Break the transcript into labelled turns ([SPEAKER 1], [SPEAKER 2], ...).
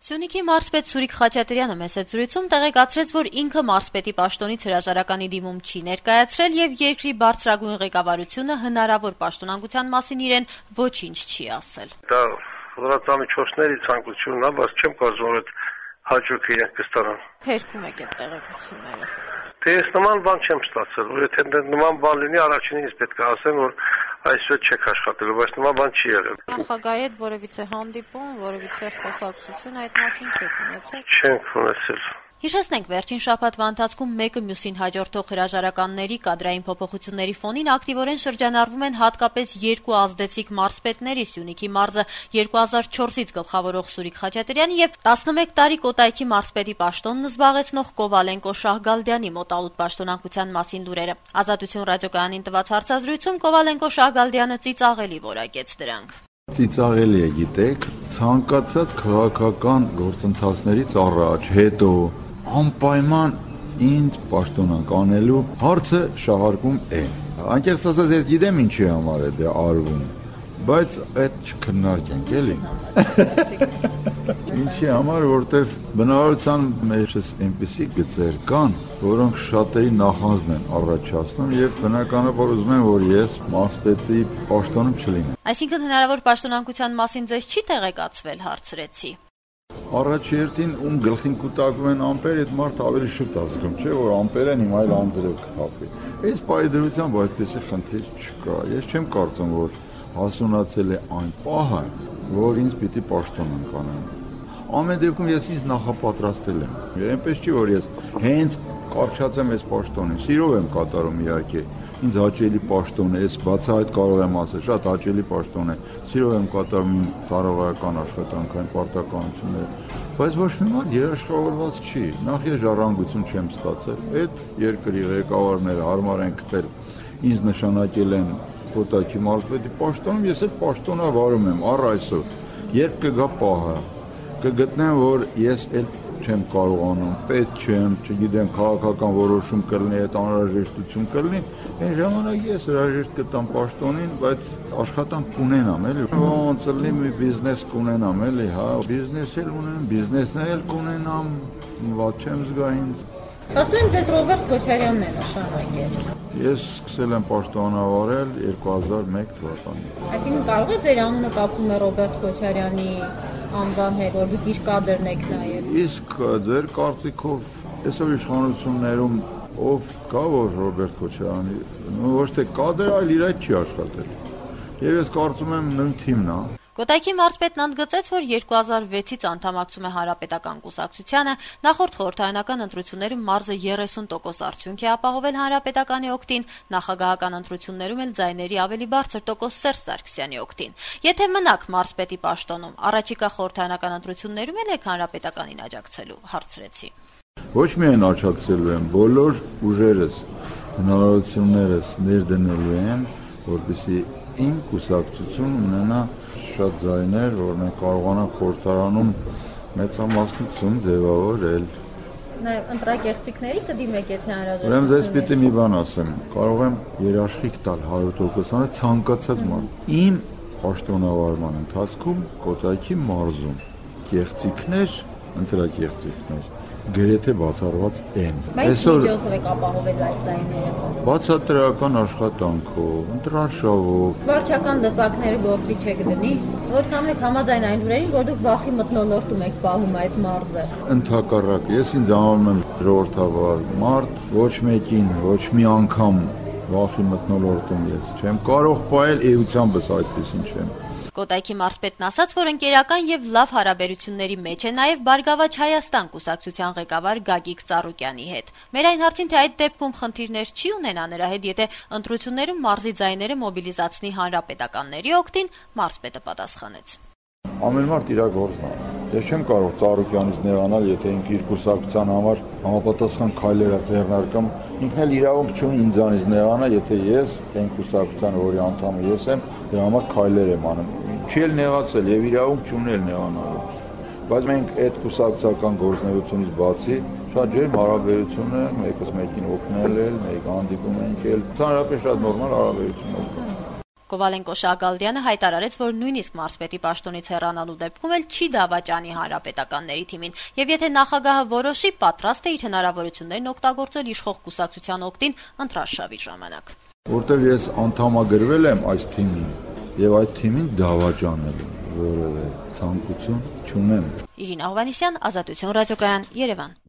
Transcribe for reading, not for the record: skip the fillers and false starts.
[SPEAKER 1] Սյունիքի մարզպետ Սուրիկ Խաչատրյանը մեծ զրույցում տեղեկացրեց, որ ինքը մարզպետի պաշտոնից հրաժարականի դիմում չի ներկայացրել եւ երկրի բարձրագույն ղեկավարությունը հնարավոր պաշտոնանկության մասին իրեն ոչինչ չի ասել։
[SPEAKER 2] Դա լրատվամիջոցների ցանկությունն է, բայց չեմ կարծում, որ այդ հաջող իրենք կստանան։
[SPEAKER 1] Փերքում եք այդ տեղեկությունները։
[SPEAKER 2] Դե ես նման բան չեմ ստացել, որ եթե նման բան լինի, առաջինը ինձ պետք է ասեն, որ այսօր չեք աշխատելու, բայց նման բան չի եղել։
[SPEAKER 1] Նախագահի հետ որևիցե հանդիպում, որևիցե խոսակցություն այդ մասին չեք ունեցել։
[SPEAKER 2] Չենք ունեցել։
[SPEAKER 1] Հիշեցնենք, վերջին շաբաթվա ընթացքում մեկը մյուսին հաջորդող հրաժարականների կադրային փոփոխությունների ֆոնին ակտիվորեն շրջանառվում են հատկապես երկու ազդեցիկ մարզպետների՝ Սյունիքի մարզը 2004-ից գլխավորող Սուրիկ Խաչատրյանի եւ 11 տարի Կոտայքի մարզպետի պաշտոնն զբաղեցնող Կովալենկո Շահգալդյանի մոտալուտ պաշտոնանկության մասին լուրերը։ Ազատություն ռադիոկայանին տված հարցազրույցում Կովալենկո Շահգալդյանը ծիծաղելի որակեց դրանք։
[SPEAKER 3] Ծիծաղելի է, գիտեք, ցանկացած քաղաքական գործընթացներից առաջ, հետո անպայման ինձ պաշտոնանկ անելու հարցը շահարկում է։ Անկեղծ ասած, ես գիտեմ ինչի համար է դա արվում, բայց այդ չքննարկենք էլի։ Ինչի համար, որտեվ բնավորության մեջ այնպիսի գծեր կան, որոնք շատերի նախանձն են առաջացնում եւ բնականաբար ուզում են, որ ես մարզպետի պաշտոնում չլինեմ։
[SPEAKER 1] Այսինքն հնարավոր պաշտոնանկության մասին ձեզ չի տեղեկացվել, հարցրեցի։
[SPEAKER 3] Առաջերտին ում գլխին կուտակում են ամպեր, այդ մարդը ավելի շուտ ազգում, չէ, որ ամպերը իմ այլ անձրև կթափի։ Այս պայդրությամբ այդպեսի խնդիր չկա։ Ես չեմ կարծում, որ հասունացել է այն պահը, որ ինձ պիտի պաշտոնանկ անեն։ Ամեն դեպքում ես ինձ նախապատրաստել եմ։ Այնպես չի, որ ես հենց կարճացեմ այս պաշտոնին, սիրով եմ կատարում իհարկե։ Ինձ հաճելի պաշտոն է, ես բացահայտ կարող եմ ասել, շատ հաճելի պաշտոն է։ Սիրով եմ կատարում ծառայական աշխատանքային պարտականությունները, բայց ոչ մի մարդ երաշխավորված չի։ Նախ ես ժառանգություն չեմ ստացել, այդ երկրի ղեկավարները հարմար են գտել, ինձ նշանակել են Կոտայքի մարզպետի պաշտոնում, ես այդ պաշտոնավարում եմ առ այսօր։ Երբ կգա պահը, կգտնեմ, որ ես այդ չեմ կարողանում, պետք չեմ, չգիտեմ, քաղաքական որոշում կլինի, այդ անհրաժեշտություն կլինի, այն ժամանակ ես հրաժեշտ կտամ պաշտոնին, բայց աշխատանք կունենամ, էլի։ Ոնց լինի մի բիզնես կունենամ, էլի, հա, բիզնես էլ ունեմ, բիզնեսն էլ կունենամ, ված չեմ զգա ինձ։
[SPEAKER 1] Ասում եմ, ձեզ Ռոբերտ Քոչարյանն է նշանակել։
[SPEAKER 3] Ես սկսել եմ պաշտոնավարել 2001 թվականին։
[SPEAKER 1] Այսինքն կարող է ձեր անունը կապվում է Ռոբերտ Քոչարյանի անվան հետ, որ դուք իր կադրն եք նայել։
[SPEAKER 3] Իսկ ձեր կարծիքով այսօր իշխանություններում ով կա, որ Ռոբերտ Քոչարյանի ոչ թե կադր, այլ իր այդ չի աշխատել։ Եվ ես կարծում եմ նույն թիմն է։
[SPEAKER 1] Կոտայքի մարզպետն ընդգծեց, որ 2006-ից անդամակցում է Հանրապետական կուսակցությանը, նախորդ խորհրդարանական ընտրություններում մարզը 30% արդյունք է ապահովել Հանրապետականի օգտին, նախագահական ընտրություններում էլ ձայների ավելի բարձր տոկոս Սերժ Սարգսյանի օգտին։ Եթե մնաք մարզպետի պաշտոնում, առաջիկա խորհրդարանական ընտրություններում էլ եք Հանրապետականին աջակցելու, հարցրեցի։
[SPEAKER 3] Ոչ միայն աջակցելու եմ, բոլոր ուժերս, հնարավորություններս ներդնելու եմ, որպեսզի իմ կուսակցություն ունենա շատ ձայներ, որ մենք կարողանանք խորհրդարանում մեծամասնություն ձևավորել։
[SPEAKER 1] Նաև ընտրակեղծիքների կդիմեք, եթե հնարավոր է։
[SPEAKER 3] Ուրեմն ձեզ պիտի մի բան ասեմ, կարող եմ երաշխիք տալ 100%-անը ցանկացած մարդ։ Իմ պաշտոնավարման ընթացքում Կոտայքի մարզում կեղծիքներ, ընտրակեղծիքներ գրեթե բացառված են։
[SPEAKER 1] Բայց միջոցով եք ապահովել այդ ձայները։
[SPEAKER 3] Բացատրական աշխատանքով, ընտրարշավով։
[SPEAKER 1] Վարչական լծակները գործի չեք դնի, որքան եք համաձայն այն լուրերին, որ դուք վախի մթնոլորտում եք պահում այդ մարզը։
[SPEAKER 3] Ընդհակառակը, ես ինձ անվանում եմ ժողովրդավար մարդ, ոչ մեկին, ոչ մի անգամ վախի մթնոլորտում ես չեմ կարող պահել, էությամբ այդպեսին չեմ։
[SPEAKER 1] Կոտայքի մարզպետն ասաց, որ ընկերական եւ լավ հարաբերությունների մեջ է նաեւ Բարգավաճ Հայաստան կուսակցության ղեկավար Գագիկ Ծառուկյանի հետ։ Մեր այն հարցին, թե այդ դեպքում խնդիրներ չի ունենա նրա հետ, եթե ընտրություններում մարզի ձայները մոբիլիզացնի հանրապետականների օգտին, մարզպետը պատասխանեց.
[SPEAKER 3] Ամեն մարդ իր գործն է։ Ես չեմ կարող Ծառուկյանից նեղանալ, եթե ինքը իր կուսակցության համար համապատասխան քայլեր ձեռնարկում, ինքն էլ իրավունք չունի ինձանից նեղանալ, եթե ես այն կուսակցության, որի անդամը ես եմ, դրա համար քայլեր եմ անում։ Չի էլ նեղացել եւ իրավունք չունի էլ նեղանալու։ Բայց մենք այդ կուսակցական գործունեությունից բացի շատ ջերմ հարաբերություն է, մեկս մեկին օգնել, մեկ հանդիպում ենք, ընդհանրապես շատ նորմալ հարաբերություններ։
[SPEAKER 1] Կովալենկո Շագալդյանը հայտարարեց, որ նույնիսկ մարզպետի պաշտոնից հեռանալու դեպքում էլ չի դավաճանի հանրապետականների թիմին, եւ եթե նախագահը որոշի, պատրաստ է իր հնարավորություններն օգտագործել իշխող կուսակցության օգտին ընտրարշավի ժամանակ։
[SPEAKER 3] Որտեւ ես անդամագրվել եմ այս թիմին եւ այդ թիմին դավաճանել որևէ ցանկություն չունեմ։
[SPEAKER 1] Իրինա Հովհաննիսյան, Ազատություն ռադիոկայան, Երևան։